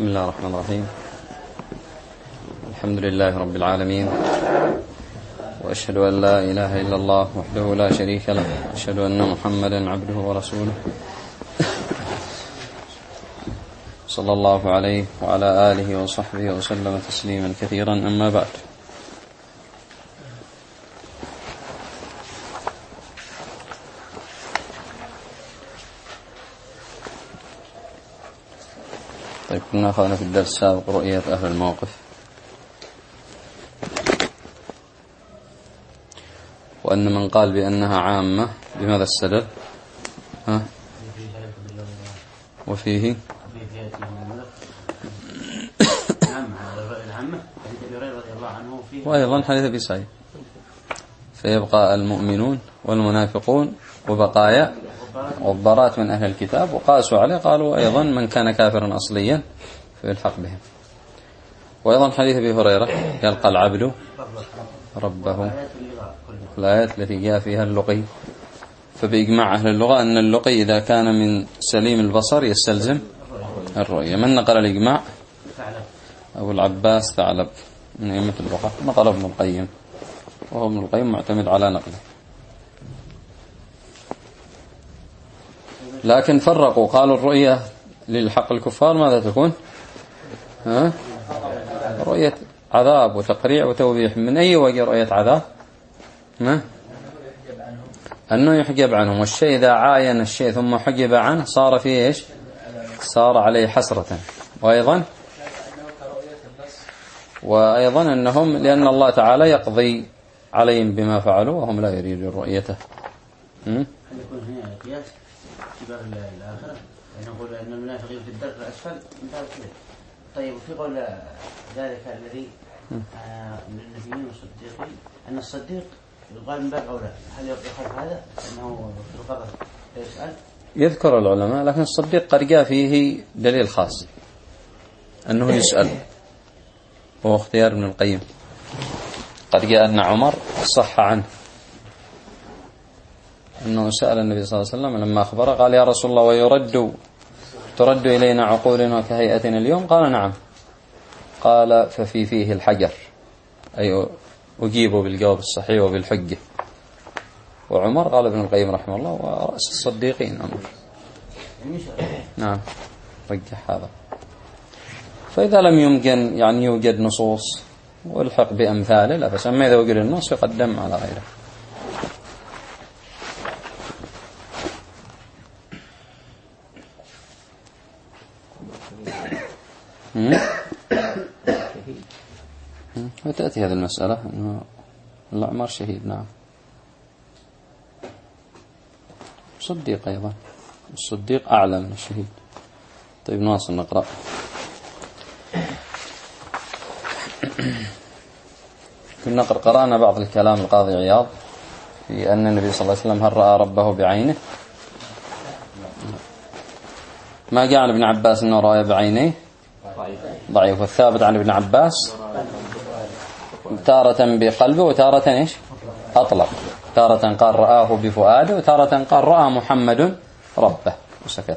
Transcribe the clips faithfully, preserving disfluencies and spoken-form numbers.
بسم الله الرحمن الرحيم. الحمد لله رب العالمين، وأشهد أن لا إله إلا الله وحده لا شريك له، وأشهد أن محمدا عبده ورسوله صلى الله عليه وعلى آله وصحبه وسلم تسليما كثيرا. أما بعد، طيب كنا أخذنا في الدرس السابق رؤية أهل الموقف، وأن من قال بأنها عامة بماذا استدل؟ ها؟ وفيه وأيضا حديث أبي سعيد، فيبقى المؤمنون والمنافقون وبقايا والضرات من أهل الكتاب، وقاسوا عليه قالوا أيضا من كان كافرا أصليا فيلحق بهم. وأيضا حديث أبي هريرة يلقى العبد ربه، الآيات التي جاء فيها اللقي، فبإجماع أهل اللغة أن اللقي إذا كان من سليم البصر يستلزم الرؤية. من نقل الإجماع؟ أبو العباس ثعلب من أئمة اللغة، نقل ابن القيم، وهو ابن القيم معتمد على نقله. لكن فرقوا، قالوا الرؤية للحق الكفار ماذا تكون؟ ها؟ رؤية عذاب وتقريع وتوبيح. من أي وجه رؤية عذاب؟ ما؟ أنه يحجب عنهم، والشيء إذا عاين الشيء ثم حجب عنه صار فيه إيش؟ صار عليه حسرة. وأيضا وأيضا أنهم لأن الله تعالى يقضي عليهم بما فعلوا وهم لا يريدون رؤيته. هل يكون هنا قياس كبار الآخرة؟ نقول أن المنافقين في الدرك الأسفل من باب كذا. طيب وفي قول ذلك الذي من النبيين والصديقين أن الصديق يقال من باب أولى، هل يخالف هذا أنه في القبر يسأل؟ يذكر العلماء، لكن الصديق قد جاء فيه دليل خاص أنه يسأل، وهو اختيار ابن القيم. قد جاء أن عمر صح عنه أنه سأل النبي صلى الله عليه وسلم لما أخبره قال يا رسول الله ويرد ترد إلينا عقولنا كهيئتنا اليوم؟ قال نعم. قال ففي فيه الحجر، أي أجيبوا بالجواب الصحيح وبالحجة. وعمر قال ابن القيم رحمه الله ورأس الصديقين عمر. نعم رجح هذا. فإذا لم يمكن يعني يوجد نصوص والحق بأمثاله لا بس، أما إذا وجد النص يقدم على غيره. وتأتي هذه المسألة أنه الأعمار شهيد. نعم صديق أيضا، الصديق أعلى من الشهيد. طيب نواصل نقرأ. كنا قرأنا بعض الكلام القاضي عياض في أن النبي صلى الله عليه وسلم هل رأى ربه بعينه؟ ما جاء عن ابن عباس أنه رأى بعينيه ضعيف، والثابت عن ابن عباس تارة بقلبه وتارة إيش؟ أطلق، تارة قال رآه بفؤاده وتارة قال رأى محمد ربه وسكت.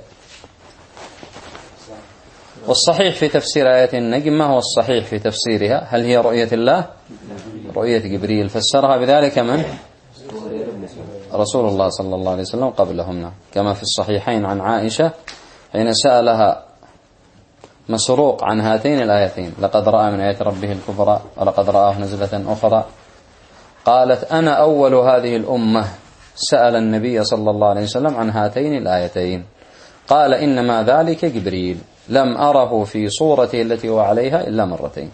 والصحيح في تفسير آية النجم ما هو الصحيح في تفسيرها؟ هل هي رؤية الله؟ رؤية جبريل فسرها بذلك من؟ رسول الله صلى الله عليه وسلم قبلهم، كما في الصحيحين عن عائشة حين سألها مسروق عن هاتين الآيتين لقد رأى من آيات ربه الكبرى ولقد رآه نزلة أخرى، قالت أنا أول هذه الأمة سأل النبي صلى الله عليه وسلم عن هاتين الآيتين، قال إنما ذلك جبريل لم أره في صورته التي هو عليها إلا مرتين.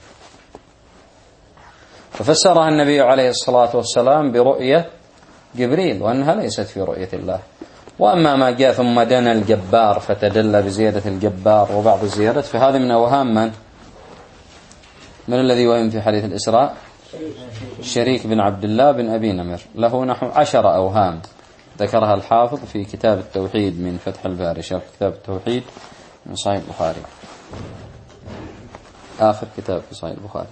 ففسرها النبي عليه الصلاة والسلام برؤية جبريل وأنها ليست في رؤية الله. وأما ما جاء ثم دنا الجبار فتدلى بزيادة الجبار وبعض الزيادات فهذا من أوهام من؟ من الذي وهم في حديث الإسراء؟ شريك بن عبد الله بن أبي نمر، له نحو عشر أوهام ذكرها الحافظ في كتاب التوحيد من فتح الباري، شرح كتاب التوحيد من صحيح البخاري، آخر كتاب في صحيح البخاري.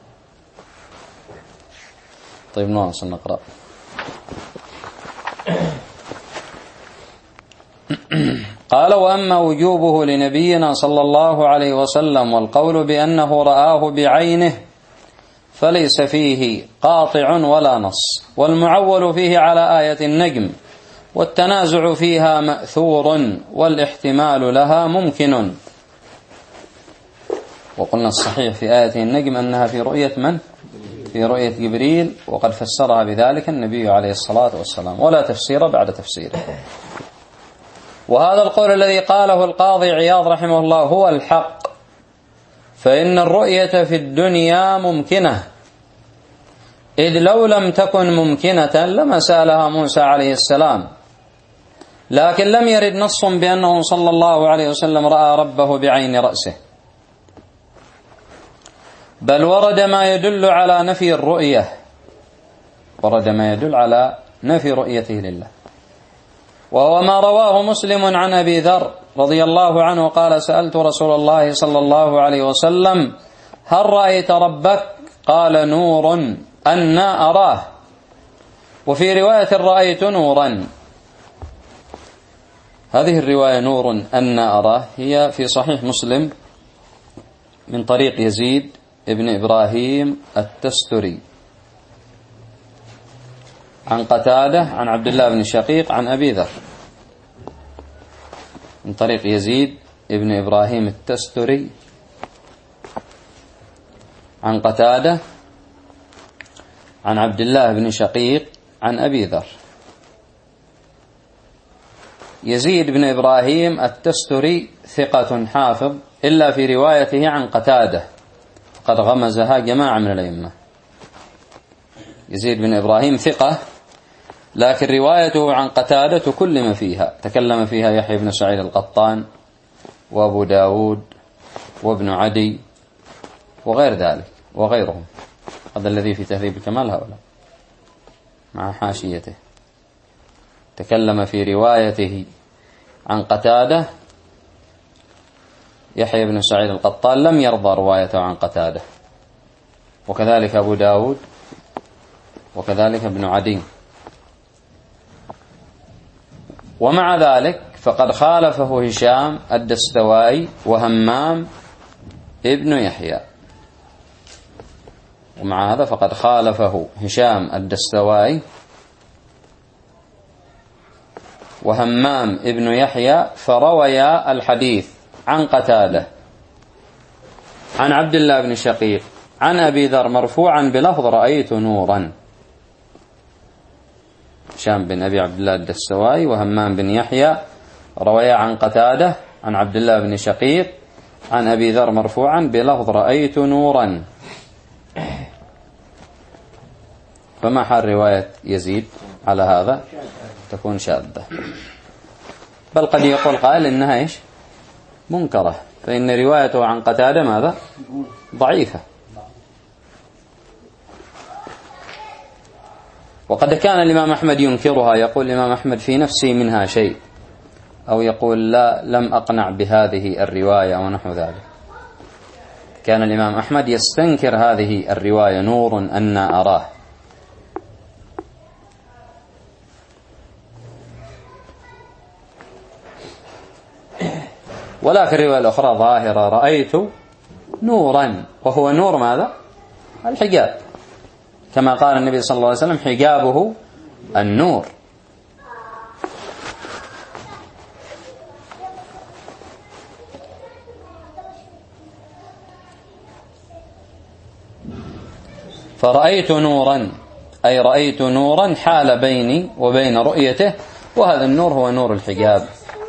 طيب نواصل نقرأ. قال: وأما وجوبه لنبينا صلى الله عليه وسلم والقول بأنه رآه بعينه فليس فيه قاطع ولا نص، والمعول فيه على آية النجم، والتنازع فيها مأثور، والاحتمال لها ممكن. وقلنا الصحيح في آية النجم أنها في رؤية من؟ في رؤية جبريل، وقد فسرها بذلك النبي عليه الصلاة والسلام، ولا تفسير بعد تفسيره. وهذا القول الذي قاله القاضي عياض رحمه الله هو الحق، فإن الرؤية في الدنيا ممكنة، إذ لو لم تكن ممكنة لما سألها موسى عليه السلام، لكن لم يرد نص بأنه صلى الله عليه وسلم رأى ربه بعين رأسه، بل ورد ما يدل على نفي الرؤية، ورد ما يدل على نفي رؤيته لله، وهو ما رواه مسلم عن أبي ذر رضي الله عنه قال: سألت رسول الله صلى الله عليه وسلم: هل رأيت ربك؟ قال: نور أنا أراه. وفي رواية: رأيت نورا. هذه الرواية نور أنا أراه هي في صحيح مسلم من طريق يزيد ابن إبراهيم التستري عن قتادة عن عبد الله بن شقيق عن أبي ذر، من طريق يزيد ابن إبراهيم التستري عن قتادة عن عبد الله بن شقيق عن أبي ذر. يزيد بن إبراهيم التستري ثقة حافظ، إلا في روايته عن قتادة قد غمزها جماعة من الأئمة. يزيد بن إبراهيم ثقة، لكن روايته عن قتادة تكلم فيها، تكلم فيها يحيى بن سعيد القطان وأبو داود وابن عدي وغير ذلك وغيرهم. هذا الذي في تهذيب الكمال هؤلاء مع حاشيته. تكلم في روايته عن قتادة يحيى بن سعيد القطان لم يرضى روايته عن قتادة، وكذلك أبو داود وكذلك ابن عدي. ومع ذلك فقد خالفه هشام الدستوائي وهمام ابن يحيى، ومع هذا فقد خالفه هشام الدستوائي وهمام ابن يحيى، فرويا الحديث عن قتادة عن عبد الله بن شقيق عن أبي ذر مرفوعا بلفظ رأيت نورا. هشام بن أبي عبد الله الدستوائي وهمام بن يحيى رويا عن قتادة عن عبد الله بن شقيق عن أبي ذر مرفوعا بلفظ رأيت نورا. فما حال رواية يزيد على هذا؟ تكون شاذة، بل قد يقول قائل إنها إيش؟ منكرة، فإن روايته عن قتادة ماذا؟ ضعيفة. وقد كان الإمام أحمد ينكرها، يقول الإمام أحمد في نفسي منها شيء، أو يقول لا لم أقنع بهذه الرواية ونحو ذلك. كان الإمام أحمد يستنكر هذه الرواية نور أنا أراه. ولكن الرواية الأخرى ظاهرة رأيت نورا، وهو نور ماذا؟ الحجاب، كما قال النبي صلى الله عليه وسلم حجابه النور. فرأيت نورا أي رأيت نورا حال بيني وبين رؤيته، وهذا النور هو نور الحجاب.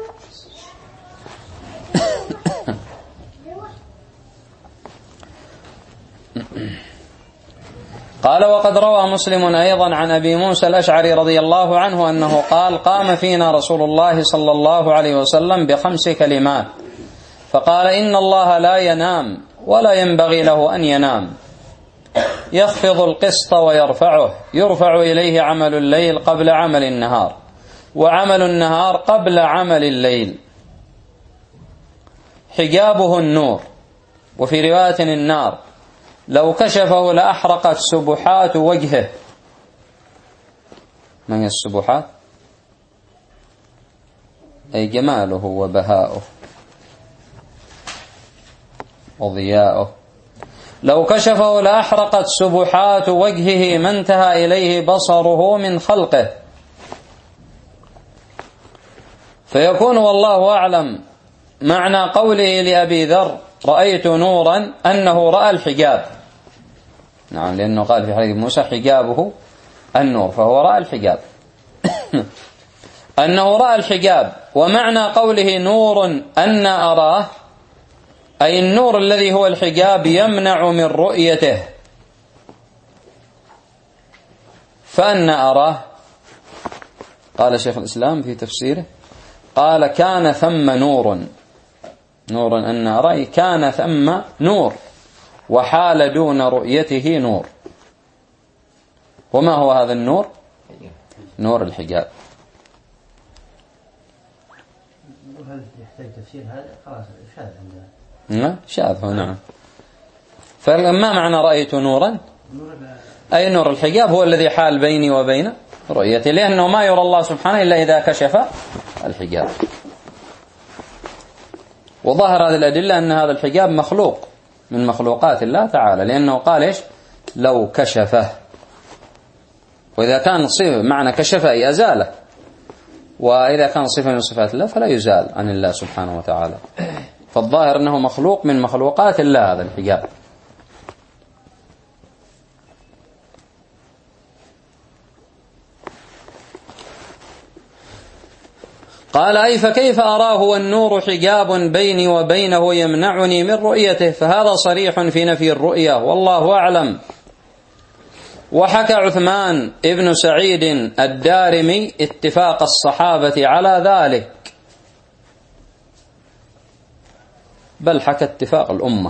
قال: وقد روى مسلم أيضا عن أبي موسى الأشعري رضي الله عنه أنه قال: قام فينا رسول الله صلى الله عليه وسلم بخمس كلمات فقال: إن الله لا ينام ولا ينبغي له أن ينام، يخفض القسط ويرفعه، يرفع إليه عمل الليل قبل عمل النهار، وعمل النهار قبل عمل الليل، حجابه النور. وفي رواية النار لو كشفه لأحرقت سبحات وجهه. ما هي السبحات؟ أي جماله وبهاؤه وضياؤه. لو كشفه لأحرقت سبحات وجهه ما انتهى إليه بصره من خلقه. فيكون والله أعلم معنى قوله لأبي ذر رأيت نورا أنه رأى الحجاب. نعم، لأنه قال في حديث موسى حجابه النور، فهو رأى الحجاب. أنه رأى الحجاب. ومعنى قوله نور أن أراه أي النور الذي هو الحجاب يمنع من رؤيته. فأن أراه قال شيخ الإسلام في تفسيره قال كان ثم نور، نور أن أراه كان ثم نور وحال دون رؤيته نور. وما هو هذا النور؟ نور الحجاب. هل يحتاج تفسير هذا؟ خلاص شاذ عندنا. شاذ هو نعم. فما معنى رأيت نورا؟ أي نور الحجاب هو الذي حال بيني وبين رؤيته، لأنه ما يرى الله سبحانه إلا إذا كشف الحجاب. وظهر هذه الأدلة أن هذا الحجاب مخلوق من مخلوقات الله تعالى، لأنه قال إيش؟ لو كشفه. وإذا كان صفة معنى كشف أي أزاله، وإذا كان صفة من صفات الله فلا يزال عن الله سبحانه وتعالى. فالظاهر أنه مخلوق من مخلوقات الله هذا الحجاب. قال أي فكيف أراه والنور حجاب بيني وبينه يمنعني من رؤيته؟ فهذا صريح في نفي الرؤية والله أعلم. وحكى عثمان ابن سعيد الدارمي اتفاق الصحابة على ذلك، بل حكى اتفاق الأمة،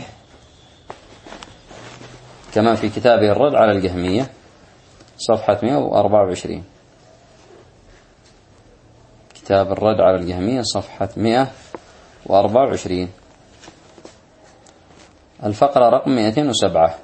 كما في كتابه الرد على الجهمية صفحة مئة وأربعة وعشرين. كتاب الرد على الجهمية صفحة مئة وأربعة وعشرين الفقرة رقم مئتين وسبعة.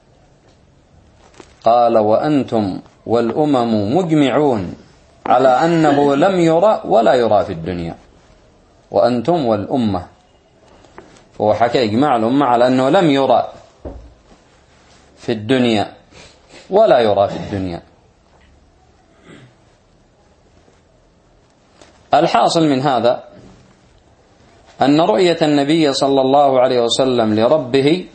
قال وأنتم والأمم مجمعون على أنه لم يرى ولا يرى في الدنيا. وأنتم والأمة، فهو حكى إجماع الأمة على أنه لم يرى في الدنيا ولا يرى في الدنيا. الحاصل من هذا أن رؤية النبي صلى الله عليه وسلم لربه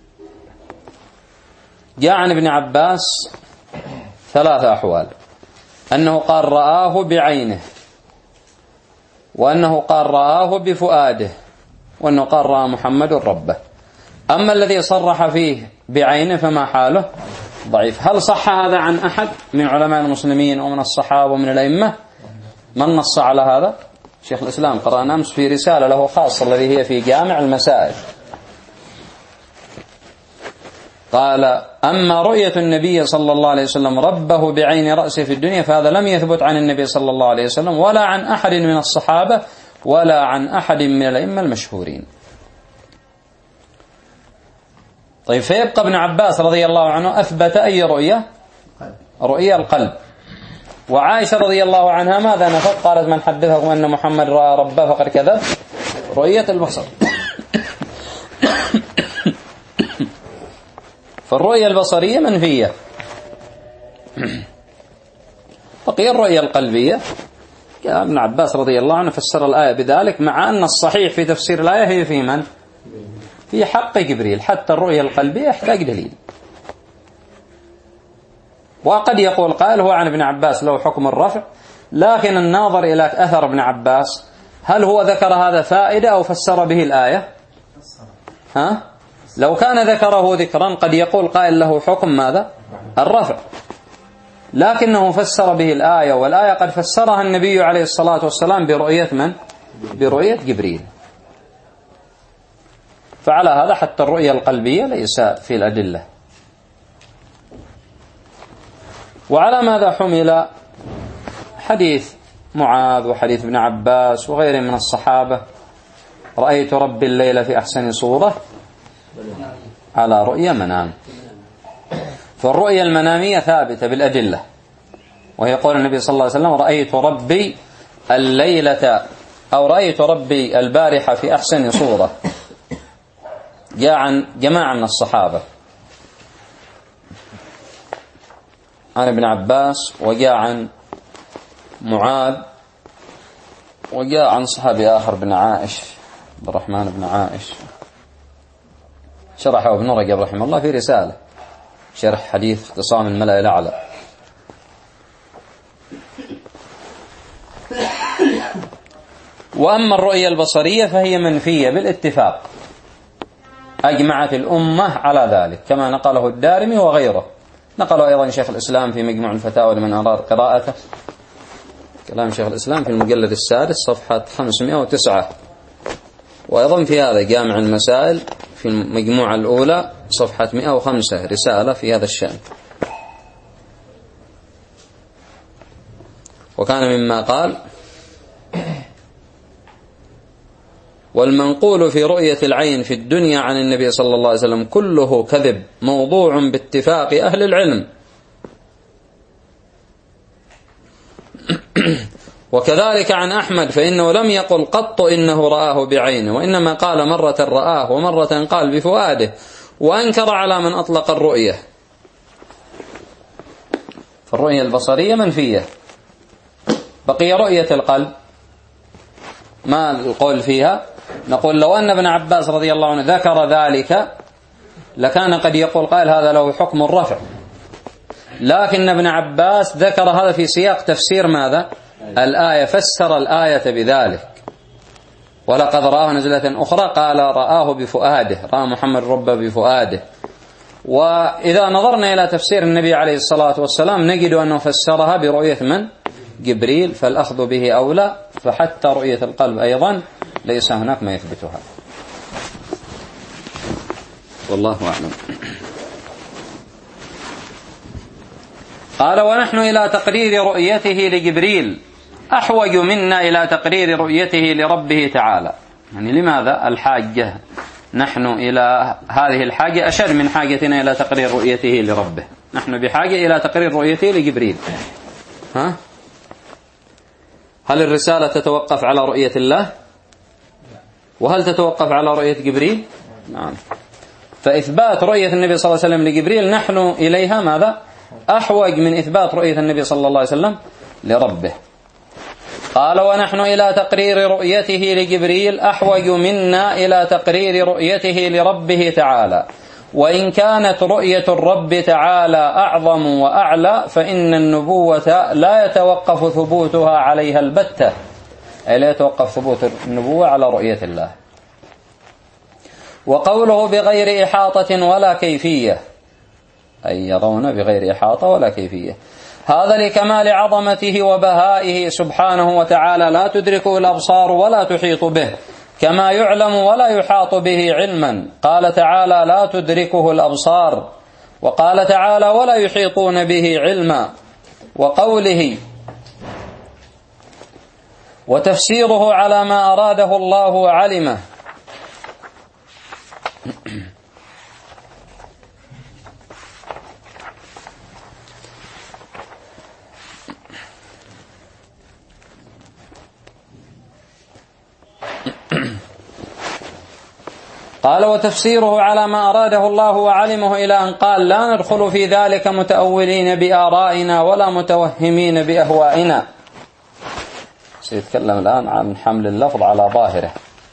جاء عن ابن عباس ثلاثة أحوال: أنه قال رآه بعينه، وأنه قال رآه بفؤاده، وأنه قال رأى محمد ربه. أما الذي صرح فيه بعينه فما حاله؟ ضعيف. هل صح هذا عن أحد من علماء المسلمين ومن الصحابة ومن الأئمة؟ من نص على هذا؟ شيخ الإسلام قرأنا أمس في رسالة له خاصة الذي هي في جامع المسائل. قال أما رؤية النبي صلى الله عليه وسلم ربه بعين رأسه في الدنيا فهذا لم يثبت عن النبي صلى الله عليه وسلم ولا عن أحد من الصحابة ولا عن أحد من الأئمة المشهورين. طيب، فيبقى ابن عباس رضي الله عنه أثبت أي رؤية؟ رؤية القلب. وعائشة رضي الله عنها ماذا نفت؟ قالت من حدثكم أن محمد رأى ربه فقد كذب. رؤية البصر. فالرؤية البصرية منفية. بقي الرؤية القلبية. ابن عباس رضي الله عنه فسر الآية بذلك، مع أن الصحيح في تفسير الآية هي في من؟ في حق جبريل. حتى الرؤية القلبية يحتاج دليل. وقد يقول قائل هو عن ابن عباس له حكم الرفع، لكن الناظر إلى أثر ابن عباس هل هو ذكر هذا فائدة أو فسر به الآية؟ ها؟ لو كان ذكره ذكرا قد يقول قائل له حكم ماذا؟ الرفع، لكنه فسر به الآية، والآية قد فسرها النبي عليه الصلاة والسلام برؤية من؟ برؤية جبريل. فعلى هذا حتى الرؤية القلبية ليس في الأدلة. وعلى ماذا حمل حديث معاذ وحديث ابن عباس وغيره من الصحابة رأيت ربي الليلة في أحسن صورة؟ على رؤية منام. فالرؤية المنامية ثابتة بالأدلة، وهي قول النبي صلى الله عليه وسلم رأيت ربي الليلة أو رأيت ربي البارحة في أحسن صورة، جاء عن جماعة من الصحابة، عن ابن عباس، وجاء عن معاذ، وجاء عن صحابي آخر بن عائش، عبد الرحمن بن عائش، شرحه ابن رجب رحمه الله في رسالة شرح حديث اختصام الملأ الأعلى. وأما الرؤية البصرية فهي منفية بالاتفاق، أجمعت الأمة على ذلك كما نقله الدارمي وغيره، نقله أيضا شيخ الإسلام في مجموع الفتاوى لمن أراد قراءته، كلام شيخ الإسلام في المجلد السادس صفحة خمسمائة وتسعة، وأيضا في هذا جامع المسائل في المجموعة الأولى صفحة مئة وخمسة رسالة في هذا الشأن. وكان مما قال: والمنقول في رؤية العين في الدنيا عن النبي صلى الله عليه وسلم كله كذب موضوع باتفاق أهل العلم. وكذلك عن أحمد فإنه لم يقل قط إنه رآه بعينه، وإنما قال مرة رآه ومرة قال بفؤاده، وأنكر على من أطلق الرؤية. فالرؤية البصرية منفية. بقي رؤية القلب، ما القول فيها؟ نقول لو أن ابن عباس رضي الله عنه ذكر ذلك لكان قد يقول قائل هذا له حكم الرفع، لكن ابن عباس ذكر هذا في سياق تفسير ماذا؟ الآية، فسر الآية بذلك. ولقد رآه نزلة أخرى قال رآه بفؤاده، رأى محمد ربه بفؤاده. وإذا نظرنا إلى تفسير النبي عليه الصلاة والسلام نجد أنه فسرها برؤية من؟ جبريل، فالأخذ به أولى. فحتى رؤية القلب أيضا ليس هناك ما يثبتها، والله أعلم. قال: ونحن إلى تقرير رؤيته لجبريل أحوج منا إلى تقرير رؤيته لربه تعالى. يعني لماذا الحاجة؟ نحن إلى هذه الحاجة أشد من حاجتنا إلى تقرير رؤيته لربه. نحن بحاجة إلى تقرير رؤيته لجبريل. ها؟ هل الرسالة تتوقف على رؤية الله؟ وهل تتوقف على رؤية جبريل؟ نعم. فإثبات رؤية النبي صلى الله عليه وسلم لجبريل نحن إليها ماذا؟ أحوج من إثبات رؤية النبي صلى الله عليه وسلم لربه. قال: ونحن إلى تقرير رؤيته لجبريل أحوج منا إلى تقرير رؤيته لربه تعالى. وإن كانت رؤية الرب تعالى أعظم وأعلى فإن النبوة لا يتوقف ثبوتها عليها البتة، أي لا يتوقف ثبوت النبوة على رؤية الله. وقوله بغير إحاطة ولا كيفية، أي يرون بغير إحاطة ولا كيفية، هذا لكمال عظمته وبهائه سبحانه وتعالى لا تدركه الأبصار ولا تحيط به، كما يعلم ولا يحاط به علما. قال تعالى: لا تدركه الأبصار، وقال تعالى: ولا يحيطون به علما. وقوله: وتفسيره على ما أراده الله وعلمه، قال: وتفسيره على ما أراده الله وعلمه، إلى أن قال: لا ندخل في ذلك متأولين بآرائنا ولا متوهمين بأهوائنا. سيتكلم الآن عن حمل اللفظ على ظاهره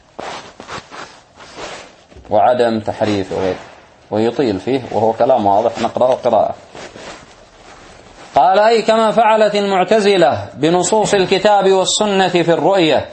وعدم تحريفه وغيره، ويطيل فيه وهو كلام واضح نقرأ قراءة. قال: أي كما فعلت المعتزلة بنصوص الكتاب والسنة في الرؤية،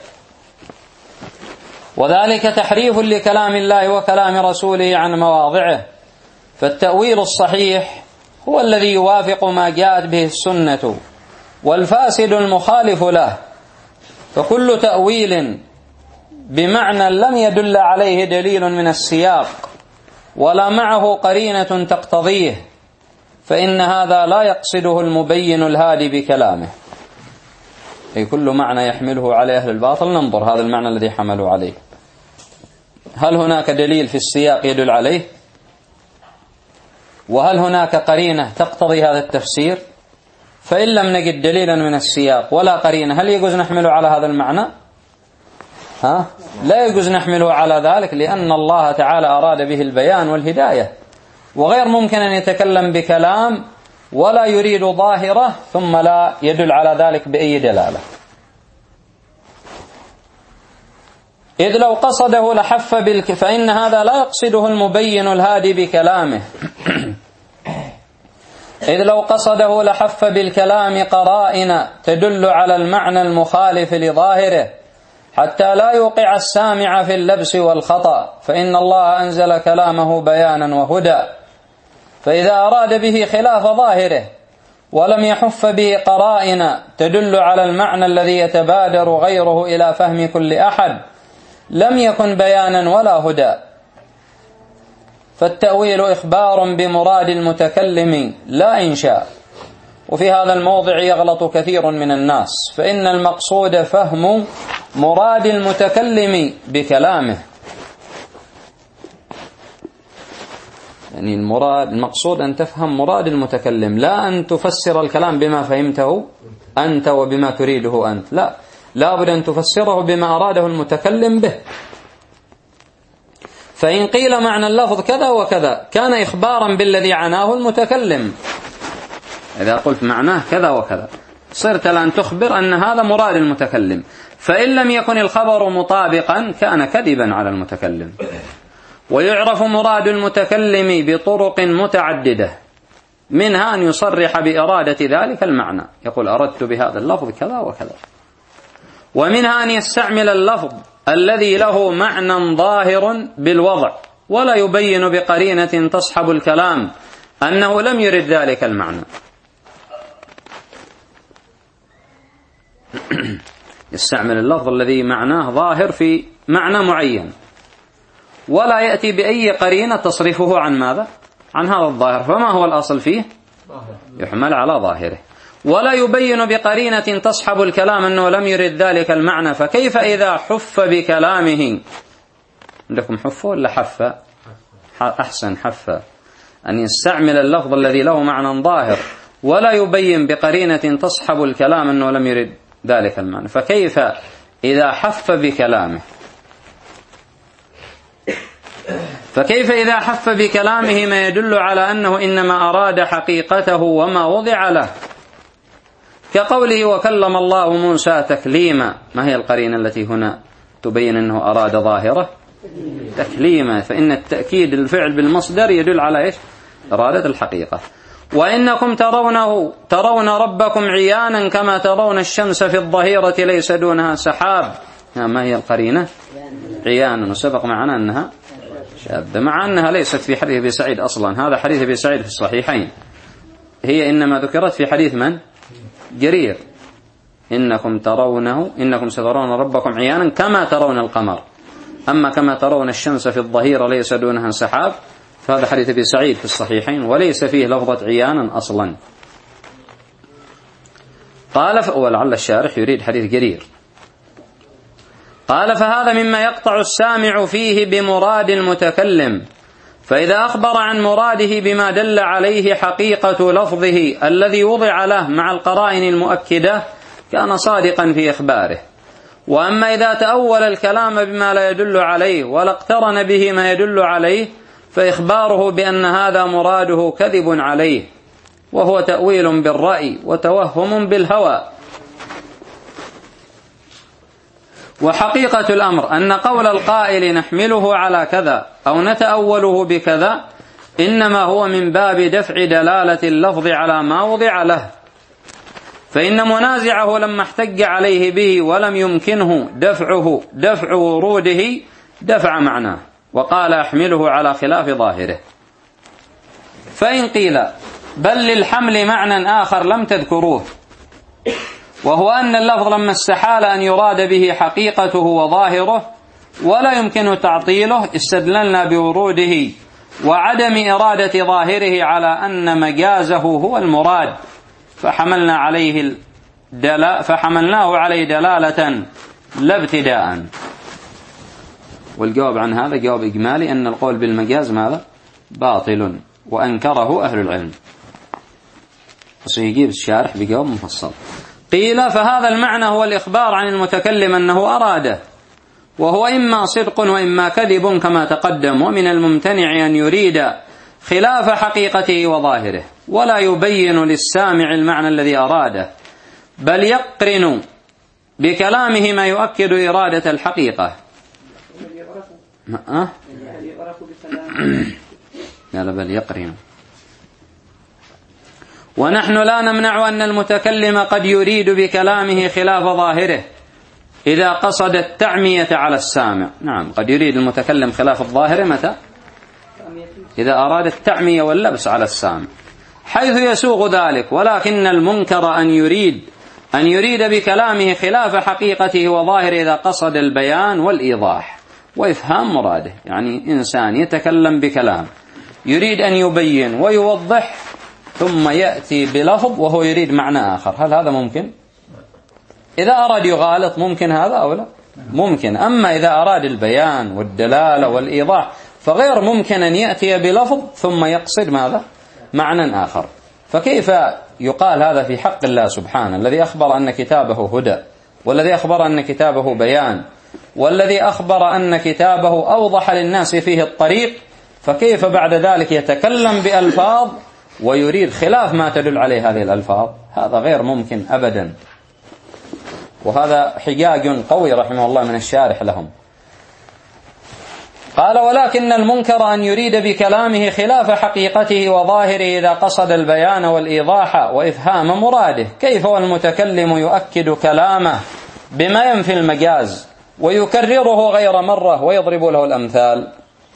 وذلك تحريف لكلام الله وكلام رسوله عن مواضعه. فالتأويل الصحيح هو الذي يوافق ما جاءت به السنة، والفاسد المخالف له. فكل تأويل بمعنى لم يدل عليه دليل من السياق ولا معه قرينة تقتضيه فإن هذا لا يقصده المبين الهادي بكلامه. أي كل معنى يحمله عليه أهل الباطل ننظر هذا المعنى الذي حملوا عليه، هل هناك دليل في السياق يدل عليه؟ وهل هناك قرينة تقتضي هذا التفسير؟ فإن لم نجد دليلا من السياق ولا قرينة هل يجوز نحمله على هذا المعنى؟ ها؟ لا يجوز نحمله على ذلك، لأن الله تعالى أراد به البيان والهداية، وغير ممكن أن يتكلم بكلام ولا يريد ظاهرة ثم لا يدل على ذلك بأي دلالة. إذ لو قصده لحف بالك فإن هذا لا يقصده المبين الهادي بكلامه إذ لو قصده لحف بالكلام قرائن تدل على المعنى المخالف لظاهره حتى لا يوقع السامع في اللبس والخطأ، فإن الله أنزل كلامه بيانا وهدى، فإذا أراد به خلاف ظاهره ولم يحف به قرائن تدل على المعنى الذي يتبادر غيره إلى فهم كل أحد لم يكن بيانا ولا هدى. فالتأويل إخبار بمراد المتكلم لا إنشاء. وفي هذا الموضع يغلط كثير من الناس، فإن المقصود فهم مراد المتكلم بكلامه، يعني المراد المقصود أن تفهم مراد المتكلم، لا أن تفسر الكلام بما فهمته أنت وبما تريده أنت، لا، لا بد أن تفسره بما أراده المتكلم به. فإن قيل معنى اللفظ كذا وكذا كان إخبارا بالذي عناه المتكلم. إذا قلت معناه كذا وكذا صرت الآن تخبر أن هذا مراد المتكلم، فإن لم يكن الخبر مطابقا كان كذبا على المتكلم. ويعرف مراد المتكلم بطرق متعددة، منها أن يصرح بإرادة ذلك المعنى، يقول أردت بهذا اللفظ كذا وكذا، ومنها أن يستعمل اللفظ الذي له معنى ظاهر بالوضع ولا يبين بقرينة تصحب الكلام أنه لم يرد ذلك المعنى. يستعمل اللفظ الذي معناه ظاهر في معنى معين ولا يأتي بأي قرينة تصرفه عن ماذا؟ عن هذا الظاهر، فما هو الأصل فيه؟ يحمل على ظاهره، ولا يبين بقرينة تصحب الكلام أنه لم يرد ذلك المعنى. فكيف إذا حف بكلامه؟ عندكم حف ولا حف؟ أحسن، حف، أن يستعمل اللفظ الذي له معنى ظاهر ولا يبين بقرينة تصحب الكلام أنه لم يرد ذلك المعنى. فكيف إذا حف بكلامه؟ فكيف إذا حف بكلامه ما يدل على أنه إنما أراد حقيقته وما وضع له، كقوله وكلم الله موسى تكليما. ما هي القرينة التي هنا تبين أنه أراد ظاهرة؟ تكليما، فإن التأكيد الفعل بالمصدر يدل على إيش؟ إرادة الحقيقة. وإنكم ترونه ترون ربكم عيانا كما ترون الشمس في الظهيرة ليس دونها سحاب. ما هي القرينة؟ عيانا، وسبق معنا أنها شاذة، مع أنها ليست في حديث أبي سعيد أصلا، هذا حديث أبي سعيد في الصحيحين، هي إنما ذكرت في حديث من؟ جرير، إنكم ترونه إنكم سترون ربكم عيانا كما ترون القمر، أما كما ترون الشمس في الظهيرة ليس دونها سحاب فهذا حديث أبي سعيد في الصحيحين وليس فيه لفظة عيانا أصلا. قال ولعل الشارح يريد حديث جرير. قال فهذا مما يقطع السامع فيه بمراد المتكلم، فإذا أخبر عن مراده بما دل عليه حقيقة لفظه الذي وضع له مع القرائن المؤكدة كان صادقا في إخباره. وأما إذا تأول الكلام بما لا يدل عليه ولا اقترن به ما يدل عليه فإخباره بأن هذا مراده كذب عليه، وهو تأويل بالرأي وتوهم بالهوى. وحقيقة الأمر أن قول القائل نحمله على كذا أو نتأوله بكذا إنما هو من باب دفع دلالة اللفظ على ما وضع له، فإن منازعه لما احتج عليه به ولم يمكنه دفعه دفع وروده دفع معناه وقال أحمله على خلاف ظاهره. فإن قيل بل للحمل معنى آخر لم تذكروه، وهو أن اللفظ لما استحال أن يراد به حقيقته وظاهره ولا يمكن تعطيله استدللنا بوروده وعدم إرادة ظاهره على أن مجازه هو المراد، فحملنا عليه الدلا فحملناه عليه دلالة لا ابتداء. والجواب عن هذا جواب إجمالي أن القول بالمجاز ماذا؟ باطل، وأنكره أهل العلم. وسيجيب الشارح بجواب مفصل. قيل فهذا المعنى هو الإخبار عن المتكلم أنه أراده، وهو إما صدق وإما كذب كما تقدم، ومن الممتنع أن يريد خلاف حقيقته وظاهره ولا يبين للسامع المعنى الذي أراده، بل يقرن بكلامه ما يؤكد إرادة الحقيقة. أه؟ لا بل يقرن. ونحن لا نمنع أن المتكلم قد يريد بكلامه خلاف ظاهره إذا قصد التعمية على السامع. نعم، قد يريد المتكلم خلاف الظاهر متى؟ إذا أراد التعمية واللبس على السامع، حيث يسوغ ذلك. ولكن المنكر أن يريد أن يريد بكلامه خلاف حقيقته وظاهره إذا قصد البيان والإيضاح وإفهام مراده. يعني إنسان يتكلم بكلام يريد أن يبين ويوضح، ثم يأتي بلفظ وهو يريد معنى آخر، هل هذا ممكن؟ إذا أراد يغالط ممكن هذا أو لا؟ ممكن. أما إذا أراد البيان والدلالة والإيضاح فغير ممكن أن يأتي بلفظ ثم يقصد ماذا؟ معنى آخر. فكيف يقال هذا في حق الله سبحانه الذي أخبر أن كتابه هدى، والذي أخبر أن كتابه بيان، والذي أخبر أن كتابه أوضح للناس فيه الطريق، فكيف بعد ذلك يتكلم بألفاظ ويريد خلاف ما تدل عليه هذه الألفاظ؟ هذا غير ممكن أبدا. وهذا حجاج قوي رحمه الله من الشارح لهم. قال ولكن المنكر أن يريد بكلامه خلاف حقيقته وظاهره إذا قصد البيان والإيضاح وإفهام مراده. كيف والمتكلم يؤكد كلامه بما ينفي المجاز ويكرره غير مرة ويضرب له الأمثال؟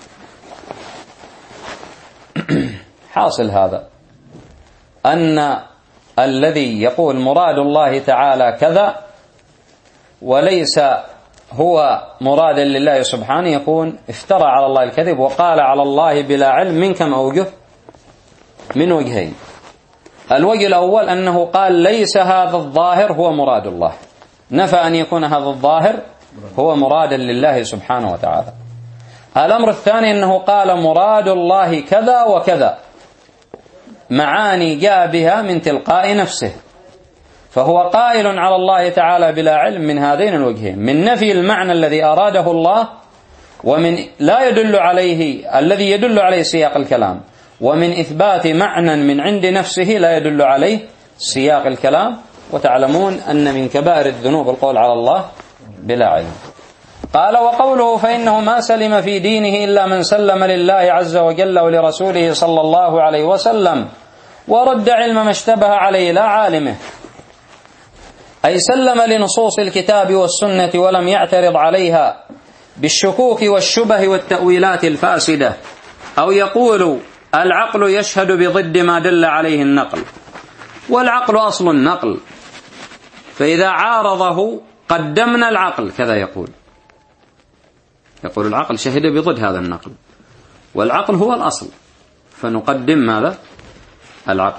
حاصل هذا أن الذي يقول مراد الله تعالى كذا وليس هو مرادا لله سبحانه يكون افترى على الله الكذب وقال على الله بلا علم من كم أوجه؟ من وجهين. الوجه الأول أنه قال ليس هذا الظاهر هو مراد الله، نفى أن يكون هذا الظاهر هو مرادا لله سبحانه وتعالى. الأمر الثاني أنه قال مراد الله كذا وكذا، معاني جاء بها من تلقاء نفسه، فهو قائل على الله تعالى بلا علم من هذين الوجهين، من نفي المعنى الذي أراده الله ومن لا يدل عليه الذي يدل عليه سياق الكلام، ومن إثبات معنى من عند نفسه لا يدل عليه سياق الكلام. وتعلمون أن من كبائر الذنوب القول على الله بلا علم. قال وقوله فإنه ما سلم في دينه إلا من سلم لله عز وجل ولرسوله صلى الله عليه وسلم ورد علم ما اشتبه عليه لا عالمه، أي سلم لنصوص الكتاب والسنة ولم يعترض عليها بالشكوك والشبه والتأويلات الفاسدة، أو يقول العقل يشهد بضد ما دل عليه النقل، والعقل أصل النقل، فإذا عارضه قدمنا العقل، كذا يقول يقول العقل شهد بضد هذا النقل، والعقل هو الأصل، فنقدم ماذا؟ العقل.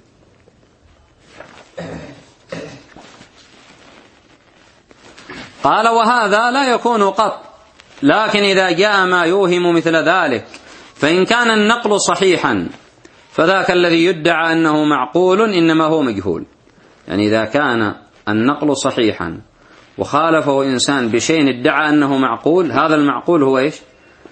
قال وهذا لا يكون قط، لكن إذا جاء ما يوهم مثل ذلك فإن كان النقل صحيحا فذاك الذي يدعى أنه معقول إنما هو مجهول. يعني إذا كان النقل صحيحا وخالفه إنسان بشيء ادعى أنه معقول، هذا المعقول هو إيش؟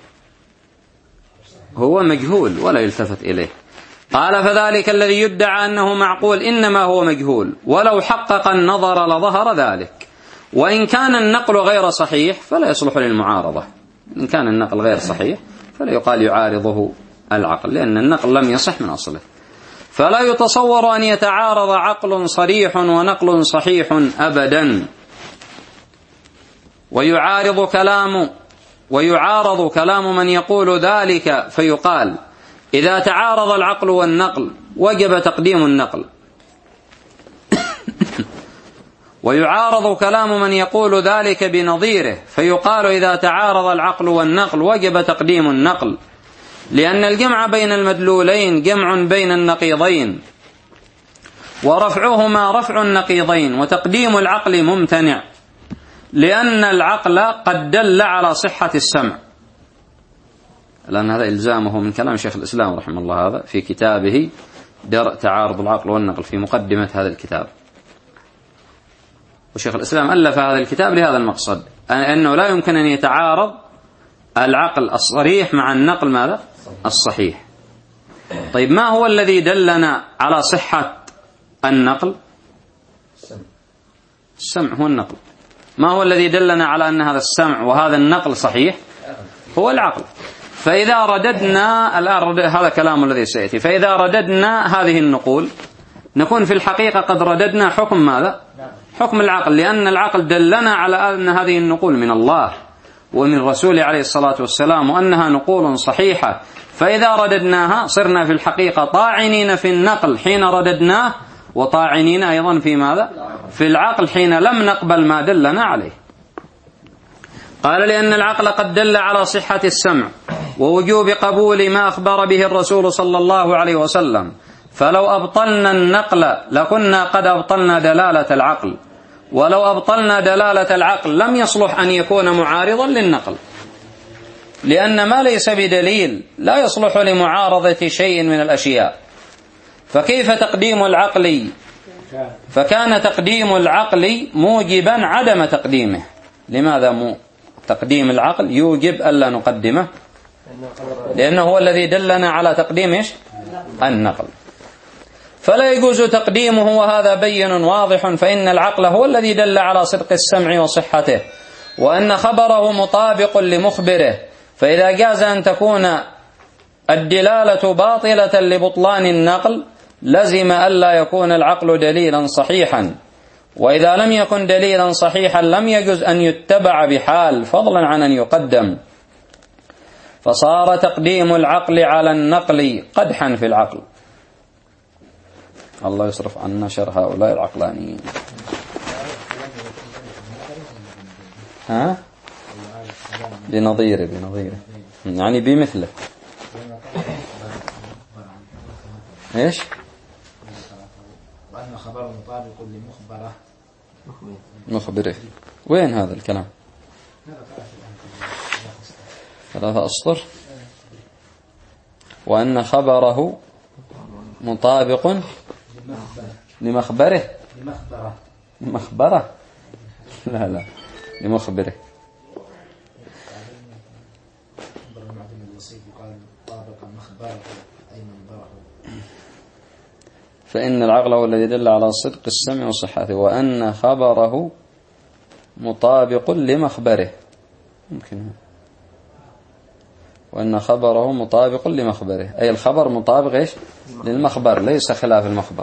هو مجهول ولا يلتفت إليه. قال فذلك الذي يدعى أنه معقول إنما هو مجهول، ولو حقق النظر لظهر ذلك. وإن كان النقل غير صحيح فلا يصلح للمعارضة، إن كان النقل غير صحيح فلا يقال يعارضه العقل، لأن النقل لم يصح من أصله. فلا يتصور أن يتعارض عقل صريح ونقل صحيح أبدا، ويعارض كلام ويعارض كلام من يقول ذلك، فيقال إذا تعارض العقل والنقل وجب تقديم النقل، ويعارض كلام من يقول ذلك بنظيره، فيقال إذا تعارض العقل والنقل وجب تقديم النقل، لأن الجمع بين المدلولين جمع بين النقيضين، ورفعهما رفع النقيضين، وتقديم العقل ممتنع، لأن العقل قد دل على صحة السمع. لأن هذا إلزامه من كلام شيخ الإسلام رحمه الله هذا في كتابه درء تعارض العقل والنقل في مقدمة هذا الكتاب. وشيخ الإسلام ألف هذا الكتاب لهذا المقصد، أنه لا يمكن أن يتعارض العقل الصريح مع النقل ماذا؟ الصحيح. طيب ما هو الذي دلنا على صحة النقل؟ السمع هو النقل. ما هو الذي دلنا على أن هذا السمع وهذا النقل صحيح؟ هو العقل. فإذا رددنا الآن، هذا كلام الذي سيأتي، فإذا رددنا هذه النقول نكون في الحقيقة قد رددنا حكم ماذا؟ حكم العقل، لأن العقل دلنا على أن هذه النقول من الله ومن رسوله عليه الصلاة والسلام، وأنها نقول صحيحة. فإذا رددناها صرنا في الحقيقة طاعنين في النقل حين رددناه، وطاعنين أيضا في ماذا؟ في العقل حين لم نقبل ما دلنا عليه. قال لأن العقل قد دل على صحة السمع ووجوب قبول ما أخبر به الرسول صلى الله عليه وسلم، فلو أبطلنا النقل لكنا قد أبطلنا دلالة العقل، ولو أبطلنا دلالة العقل لم يصلح أن يكون معارضا للنقل، لأن ما ليس بدليل لا يصلح لمعارضة شيء من الأشياء. فكيف تقديم العقل؟ فكان تقديم العقل موجبا عدم تقديمه. لماذا مو تقديم العقل يوجب ألا نقدمه؟ لأنه هو الذي دلنا على تقديم النقل، فلا يجوز تقديمه، وهذا بين واضح. فإن العقل هو الذي دل على صدق السمع وصحته، وأن خبره مطابق لمخبره. فإذا جاز أن تكون الدلالة باطلة لبطلان النقل لزم ألا يكون العقل دليلا صحيحا، وإذا لم يكن دليلا صحيحا لم يجوز أن يتبع بحال، فضلا عن أن يقدم. فصار تقديم العقل على النقل قدحا في العقل. الله يصرف عنا شر هؤلاء العقلانيين. ها؟ بنظيره بنظيره يعني بمثله. ايش؟ وأن خبر مطابق لمخبره مخبره. وين هذا الكلام؟ ثلاثة أسطر. وأن خبره مطابق لمخبره. لمخبره لا لا لمخبره. فإن العقل هو الذي دل على صدق السمع وصحته، وأن خبره مطابق لمخبره. ممكن. وأن خبره مطابق لمخبره، أي الخبر مطابق إيش؟ للمخبر، ليس خلاف المخبر.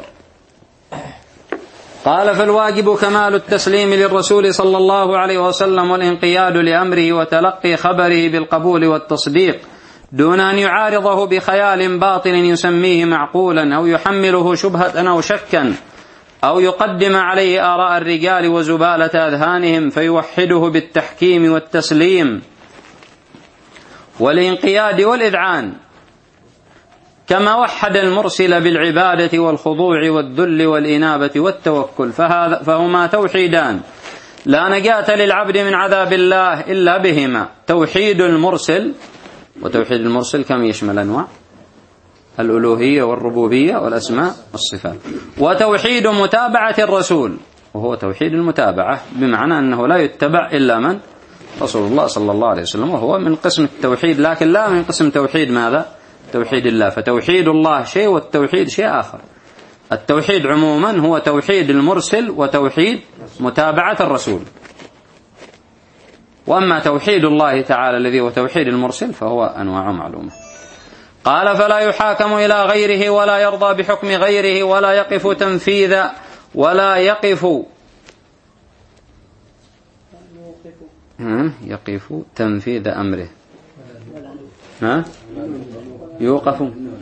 قال: فالواجب كمال التسليم للرسول صلى الله عليه وسلم والانقياد لأمره وتلقي خبره بالقبول والتصديق، دون أن يعارضه بخيال باطل يسميه معقولا أو يحمله شبهة أو شكا أو يقدم عليه آراء الرجال وزبالة أذهانهم فيوحده بالتحكيم والتسليم والانقياد والإذعان، كما وحد المرسل بالعبادة والخضوع والذل والإنابة والتوكل، فهذا فهما توحيدان لا نجاة للعبد من عذاب الله إلا بهما: توحيد المرسل، وتوحيد المرسل كم يشمل أنواع؟ الألوهية والربوبية والأسماء والصفات، وتوحيد متابعة الرسول، وهو توحيد المتابعة، بمعنى أنه لا يتبع إلا من؟ رسول الله صلى الله عليه وسلم، وهو من قسم التوحيد، لكن لا من قسم توحيد ماذا؟ توحيد الله. فتوحيد الله شيء والتوحيد شيء آخر. التوحيد عموما هو توحيد المرسل وتوحيد متابعة الرسول، وأما توحيد الله تعالى الذي هو توحيد المرسل فهو أنواع معلومة. قال: فلا يحاكم إلى غيره ولا يرضى بحكم غيره ولا يقف تنفيذ ولا يقف يقف تنفيذ أمره. ها؟ يوقف.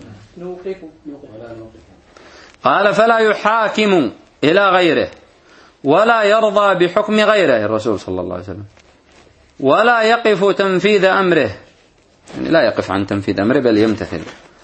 قال: فلا يحاكم إلى غيره ولا يرضى بحكم غيره الرسول صلى الله عليه وسلم، ولا يقف تنفيذ أمره، يعني لا يقف عن تنفيذ أمره بل يمتثل،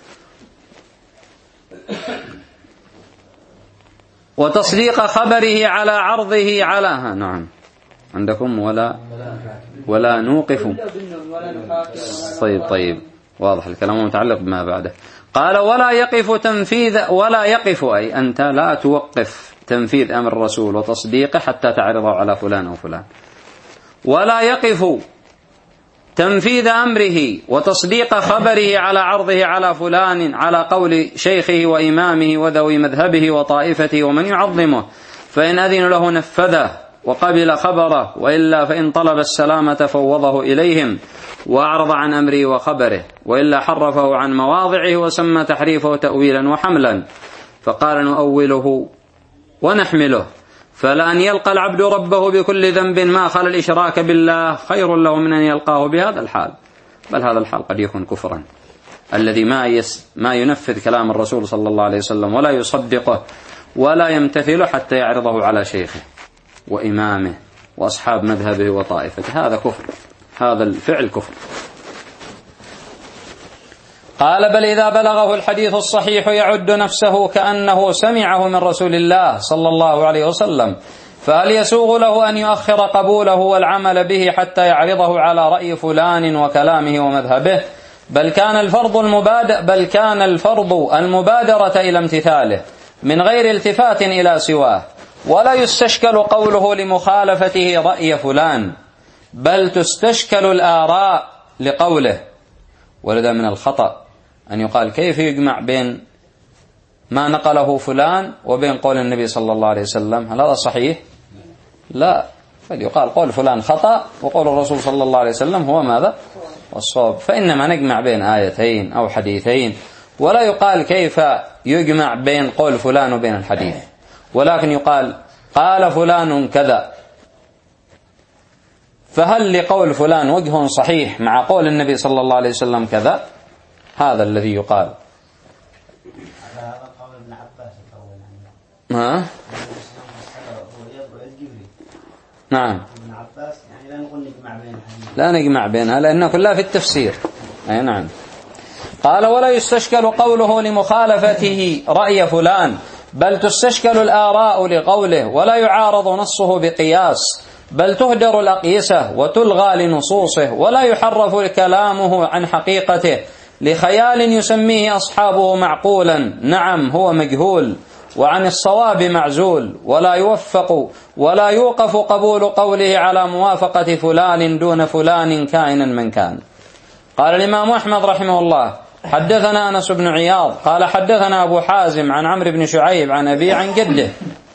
وتصديق خبره على عرضه على ها نعم عندكم ولا ولا نوقف. طيب طيب واضح الكلام متعلق بما بعده. قال ولا يقف تنفيذ ولا يقف أي أنت لا توقف تنفيذ أمر الرسول وتصديقه حتى تعرضه على فلان أو فلان. ولا يقف تنفيذ أمره وتصديق خبره على عرضه على فلان على قول شيخه وإمامه وذوي مذهبه وطائفته ومن يعظمه، فإن أذن له نفذه وقبل خبره، وإلا فإن طلب السلامة فوضه إليهم وأعرض عن أمره وخبره، وإلا حرفه عن مواضعه وسمى تحريفه تأويلا وحملا. فقال نؤوله ونحمله، فلأن يلقى العبد ربه بكل ذنب ما خلا الإشراك بالله خير له من أن يلقاه بهذا الحال، بل هذا الحال قد يكون كفرا. الذي ما يس ما ينفذ كلام الرسول صلى الله عليه وسلم ولا يصدقه ولا يمتثله حتى يعرضه على شيخه وإمامه وأصحاب مذهبه وطائفته، هذا كفر، هذا الفعل كفر. قال بل إذا بلغه الحديث الصحيح يعد نفسه كأنه سمعه من رسول الله صلى الله عليه وسلم، فهل يسوغ له أن يؤخر قبوله والعمل به حتى يعرضه على رأي فلان وكلامه ومذهبه؟ بل كان الفرض المبادر بل كان الفرض المبادرة إلى امتثاله من غير التفات إلى سواه، ولا يستشكل قوله لمخالفته رأي فلان، بل تستشكل الآراء لقوله. ولذا من الخطأ أن يقال كيف يجمع بين ما نقله فلان وبين قول النبي صلى الله عليه وسلم؟ هل هذا صحيح؟ لا، بل يقال قول فلان خطأ وقول الرسول صلى الله عليه وسلم هو ماذا؟ والصواب. فإنما نجمع بين آيتين أو حديثين، ولا يقال كيف يجمع بين قول فلان وبين الحديث، ولكن يقال قال فلان كذا، فهل لقول فلان وجه صحيح مع قول النبي صلى الله عليه وسلم كذا؟ هذا الذي يقال. هذا قول ابن عباس ها؟ نعم. ابن عباس يعني لا نقول نجمع بينها، لا نجمع بينها لأنها كلها في التفسير. أي نعم. قال ولا يستشكل قوله لمخالفته رأي فلان، بل تستشكل الآراء لقوله، ولا يعارض نصه بقياس، بل تهدر الأقيسة وتلغى لنصوصه، ولا يحرف كلامه عن حقيقته لخيال يسميه أصحابه معقولا، نعم هو مجهول، وعن الصواب معزول، ولا يوفق ولا يوقف قبول قوله على موافقة فلان دون فلان كائنا من كان. قال الإمام أحمد رحمه الله حدثنا أنس بن عياض قال حدثنا أبو حازم عن عمرو بن شعيب عن أبي عن جده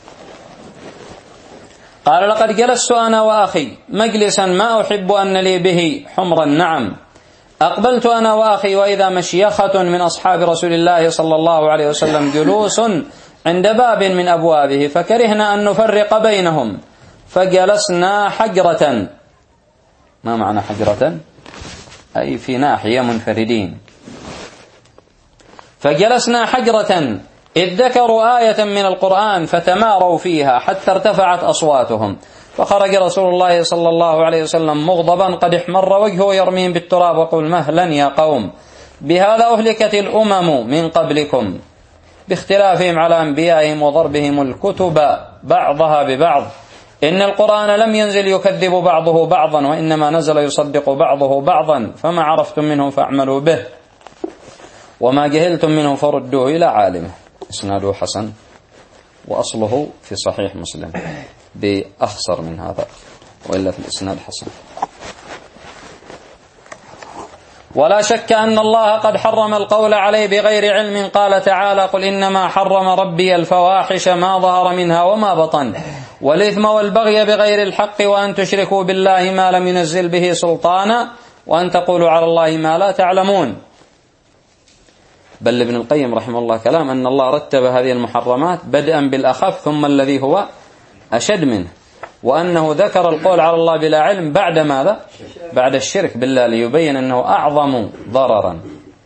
قال لقد جلست أنا وأخي مجلسا ما أحب أن لي به حمر النعم، أقبلت أنا وأخي وإذا مشيخة من أصحاب رسول الله صلى الله عليه وسلم جلوس عند باب من أبوابه، فكرهنا أن نفرق بينهم فجلسنا حجرة. ما معنى حجرة؟ أي في ناحية منفردين. فجلسنا حجرة إذ ذكروا آية من القرآن فتماروا فيها حتى ارتفعت أصواتهم، فخرج رسول الله صلى الله عليه وسلم مغضبا قد احمر وجهه يرميهم بالتراب وقل مهلا يا قوم، بهذا أهلكت الأمم من قبلكم باختلافهم على أنبيائهم وضربهم الكتب بعضها ببعض، إن القرآن لم ينزل يكذب بعضه بعضا، وإنما نزل يصدق بعضه بعضا، فما عرفتم منه فاعملوا به وما جهلتم منه فردوه إلى عالمه. إسناده حسن وأصله في صحيح مسلم بأخصر من هذا، وإلا في الإسناد حسن. ولا شك أن الله قد حرم القول عليه بغير علم، قال تعالى قل إنما حرم ربي الفواحش ما ظهر منها وما بطن والإثم والبغي بغير الحق وأن تشركوا بالله ما لم ينزل به سلطانا وأن تقولوا على الله ما لا تعلمون. بل ابن القيم رحمه الله كلام أن الله رتب هذه المحرمات بدءا بالأخف ثم الذي هو أشد منه، وأنه ذكر القول على الله بلا علم بعد ماذا؟ بعد الشرك بالله، ليبين أنه أعظم ضررا.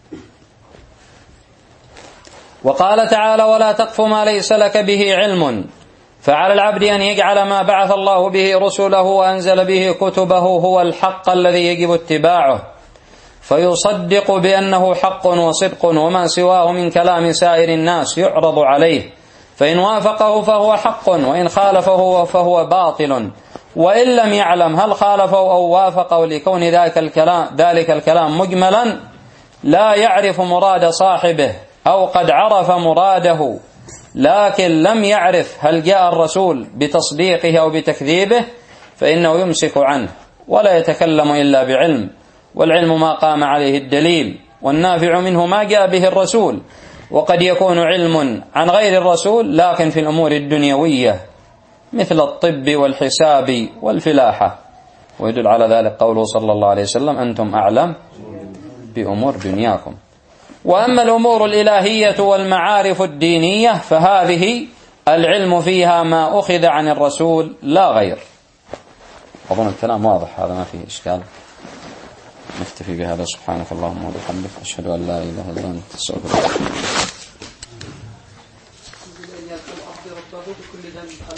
وقال تعالى ولا تقف ما ليس لك به علم، فعلى العبد أن يجعل ما بعث الله به رسله وأنزل به كتبه هو الحق الذي يجب اتباعه، فيصدق بأنه حق وصدق، وما سواه من كلام سائر الناس يعرض عليه، فإن وافقه فهو حق وإن خالفه فهو باطل، وإن لم يعلم هل خالفه أو وافقه لكون ذلك الكلام, ذلك الكلام مجملا لا يعرف مراد صاحبه أو قد عرف مراده لكن لم يعرف هل جاء الرسول بتصديقه أو بتكذيبه فإنه يمسك عنه ولا يتكلم إلا بعلم، والعلم ما قام عليه الدليل، والنافع منه ما جاء به الرسول. وقد يكون علم عن غير الرسول لكن في الأمور الدنيوية مثل الطب والحساب والفلاحة، ويدل على ذلك قوله صلى الله عليه وسلم أنتم أعلم بأمور دنياكم. وأما الأمور الإلهية والمعارف الدينية فهذه العلم فيها ما أخذ عن الرسول لا غير. أظن الكلام واضح، هذا ما فيه إشكال. نكتفي بهذا. سبحانك اللهم وبحمدك، أشهد أن لا إله إلا أنت، أستغفرك.